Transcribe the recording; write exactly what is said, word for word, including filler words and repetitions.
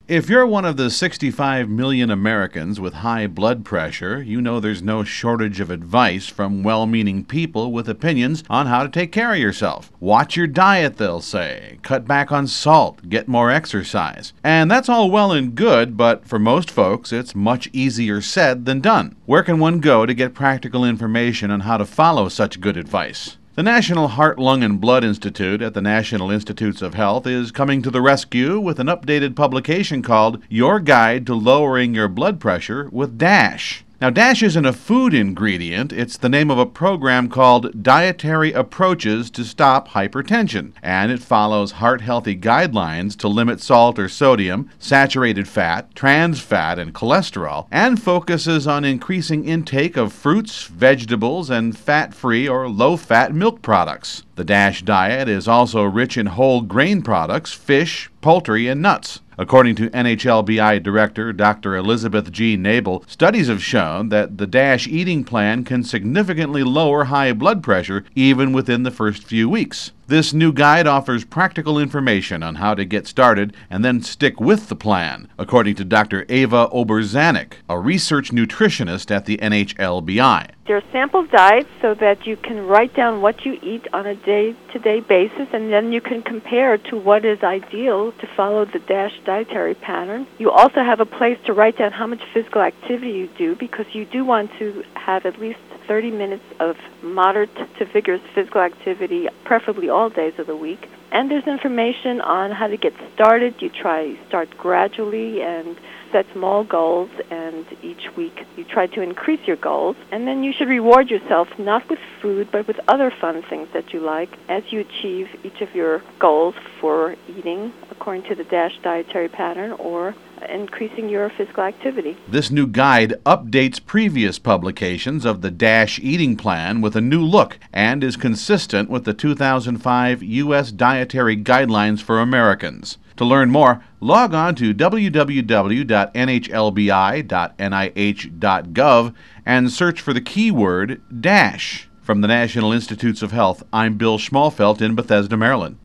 If you're one of the sixty-five million Americans with high blood pressure, you know there's no shortage of advice from well-meaning people with opinions on how to take care of yourself. Watch your diet, they'll say. Cut back on salt. Get more exercise. And that's all well and good, but for most folks, it's much easier said than done. Where can one go to get practical information on how to follow such good advice? The National Heart, Lung, and Blood Institute at the National Institutes of Health is coming to the rescue with an updated publication called Your Guide to Lowering Your Blood Pressure with DASH. Now, DASH isn't a food ingredient. It's the name of a program called Dietary Approaches to Stop Hypertension, and it follows heart-healthy guidelines to limit salt or sodium, saturated fat, trans fat, and cholesterol, and focuses on increasing intake of fruits, vegetables, and fat-free or low-fat milk products. The DASH diet is also rich in whole grain products, fish, poultry, and nuts. According to N H L B I Director Doctor Elizabeth G. Nabel, studies have shown that the DASH eating plan can significantly lower high blood pressure even within the first few weeks. This new guide offers practical information on how to get started and then stick with the plan, according to Doctor Ava Oberzanik, a research nutritionist at the N H L B I. There are sample diets so that you can write down what you eat on a day-to-day basis, and then you can compare to what is ideal to follow the DASH dietary pattern. You also have a place to write down how much physical activity you do, because you do want to have at least thirty minutes of moderate to vigorous physical activity, preferably all days of the week. And there's information on how to get started. You try start gradually and set small goals, and each week you try to increase your goals. And then you should reward yourself not with food, but with other fun things that you like as you achieve each of your goals for eating according to the DASH dietary pattern or increasing your physical activity. This new guide updates previous publications of the DASH eating plan with a new look and is consistent with the two thousand five U S Dietary Guidelines for Americans. To learn more, log on to w w w dot n h l b i dot n i h dot gov and search for the keyword DASH. From the National Institutes of Health, I'm Bill Schmalfelt in Bethesda, Maryland.